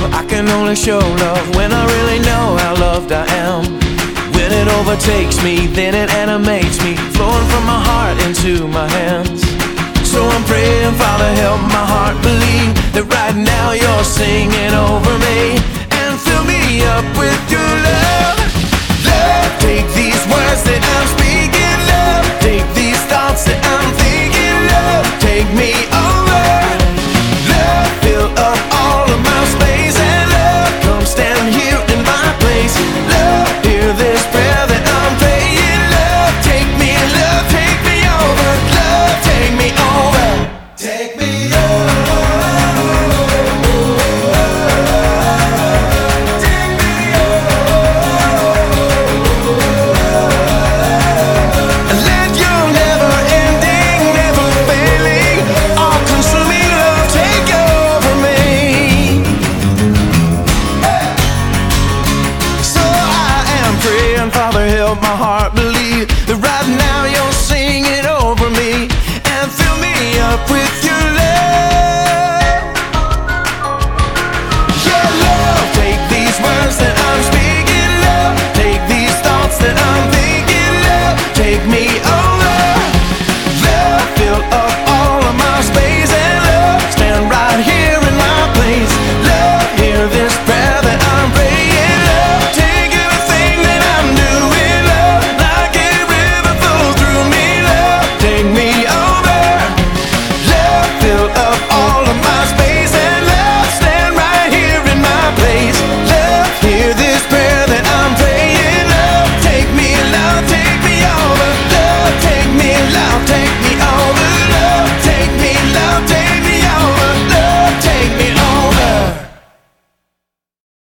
I can only show love when I really know how loved I am. When it overtakes me, then it animates me, flowing from my heart into my hands. So I'm praying, Father, help my heart believe that right now you're singing over me, and fill me up with your love. Love, take these words that I'm speaking, love, take these thoughts that I'm thinking, love, take me over. Love, fill up all of my space, and love, come stand here in my place. Love, hear this prayer that I'm praying. Love, take me over. Love, take me over. Take me over. Take me over. Let your never-ending, never-failing, all-consuming love take over me. So I am praying, Father, help my heart